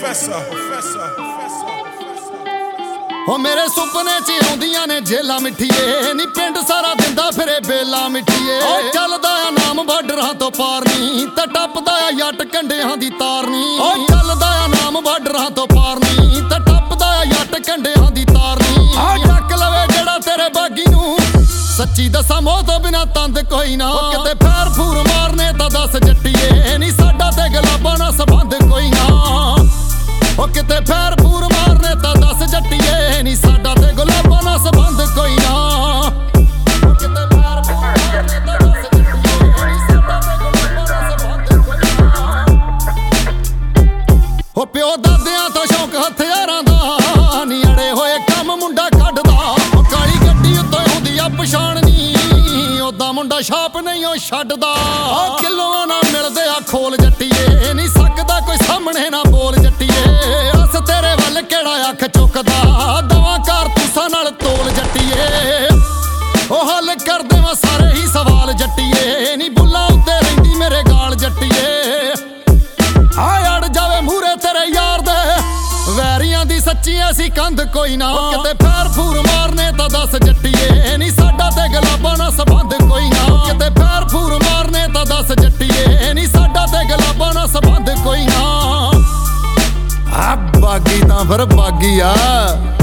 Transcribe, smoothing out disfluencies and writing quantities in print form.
ਹੋ ਮੇਰੇ ਸੁਪਨੇ ਚ ਆਉਂਦੀਆਂ ਨੇ ਜੇਲਾਂ ਮਿੱਠੀਏ ਨੀ ਪਿੰਡ ਸਾਰਾ ਦਿੰਦਾ ਫਿਰੇ ਬੇਲਾ ਮਿੱਠੀਏ ਓ ਚੱਲਦਾ ਆ ਨਾਮ ਬਾਰਡਰਾਂ ਤੋਂ ਪਾਰ ਨੀ ਤੇ ਟੱਪਦਾ ਆ ਜੱਟ ਕੰਡਿਆਂ ਦੀ ਤਾਰ ਨੀ ਓ ਚੱਲਦਾ ਆ ਨਾਮ ਬਾਰਡਰਾਂ ਤੋਂ ਪਾਰ ਨੀ ਤੇ ਟੱਪਦਾ ਆ ਜੱਟ ਕੰਡਿਆਂ ਦੀ ਤਾਰ ਨੀ ਆ ਚੱਕ ਲਵੇ ਜਿਹੜਾ ਤੇਰੇ ਬਾਗੀ ਨੂੰ ਸੱਚੀ ਦੱਸਾਂ ਮੋਹ ਤੋਂ ਬਿਨਾ ਤੰਦ ਕੋਈ ਨਾ ਕਿਤੇ ਫੈਰ ਫੂਰ ਮਾਰਨੇ ਤਾਂ ਦੱਸ ਜੱਟੀਏ ਨੀ ਸਾਡਾ ਤੇ ਗਲਾਬਾਂ ਨਾਲ ਸੰਬੰਧ ਕੋਈ ਨਾ ਓ ਕਿਤੇ ਫੈਰ ਫੂਰ ਮਾਰਨੇ ਤਾਂ ਦੱਸ ਜੱਟੀਏ ਨੀ ਸਾਡਾ ਤੇ ਗੁਲਾਬਾਂ ਨਾਲ ਸੰਬੰਧ ਕੋਈ ਨਾ ਓ ਕਿਤੇ ਫੈਰ ਫੂਰ ਮਾਰਨੇ ਤਾਂ ਦੱਸ ਜੱਟੀਏ ਨੀ ਸਾਡਾ ਤੇ ਗੁਲਾਬਾਂ ਨਾਲ ਸੰਬੰਧ ਕੋਈ ਨਾ ਓ ਪਿਓ ਦਾਦਿਆਂ ਤੋਂ ਸ਼ੌਕ ਹਥਿਆਰਾਂ ਦਾ ਨੀ ਅੜੇ ਹੋਏ ਕੰਮ ਮੁੰਡਾ ਕੱਢਦਾ ਓ ਕਾਲੀ ਗੱਡੀ ਉੱਤੋਂ ਆਉਂਦੀ ਆ ਪਛਾਣ ਨੀ ਓਦਾਂ ਮੁੰਡਾ ਛਾਪ ਨਹੀਂ ਉਹ ਛੱਡਦਾ ਓ ਕਿਲੋਆਂ ਨਾਲ ਮਿਲਦੇ ਆ ਖੋਲ ਜੱਟੀਏ ਨੀ ਸਕਦਾ ਕੋਈ ਸਾਹਮਣੇ ਨਾ ਬੋਲ ਜੱਟੀਏ ਅਸ ਤੇਰੇ ਵੱਲ ਕਿਹੜਾ ਅੱਖ ਚੁੱਕਦਾ ਦਵਾ ਕਾਰਤੂਸਾਂ ਨਾਲ ਤੋਲ ਜੱਟੀਏ ਉਹ ਹੱਲ ਕਰ ਦੇਵਾਂ ਸਾਰੇ ਹੀ ਸਵਾਲ ਜੱਟੀਏ ਨੀ ਬੁੱਲਾਂ ਉੱਤੇ ਰਹਿੰਦੀ ਮੇਰੇ ਗਾਲ ਜੱਟੀਏ ਆ ਅੜ ਜਾਵੇ ਮੂਰੇ ਤੇਰੇ ਯਾਰ ਦੇ ਵੈਰੀਆਂ ਦੀ ਸੱਚੀ ਐਸੀ ਕੰਧ ਕੋਈ ਨਾ ਕਿਤੇ ਫੈਰ ਫੂਰ ਮਾਰਨੇ ਤਾਂ ਦੱਸ ਜੱਟੀਏ ਨੀ ਸਾਡਾ ਤੇ ਗਲਾਬਾਂ ਨਾਲ ਸੰਬੰਧ ਕੋਈ ਨਾ ਕਿਤੇ ਫੈਰ ਫੂਰ ਮਾਰਨੇ ਤਾਂ ਦੱਸ ਜੱਟੀਏ ਨੀ ਸਾਡਾ ਤੇ ਗਲਾਬਾਂ ਨਾਲ ਸੰਬੰਧ ਕੋਈ ਨਾ ਆ ਬਾਗੀ ਤਾਂ ਫਿਰ ਬਾਗੀ ਆ।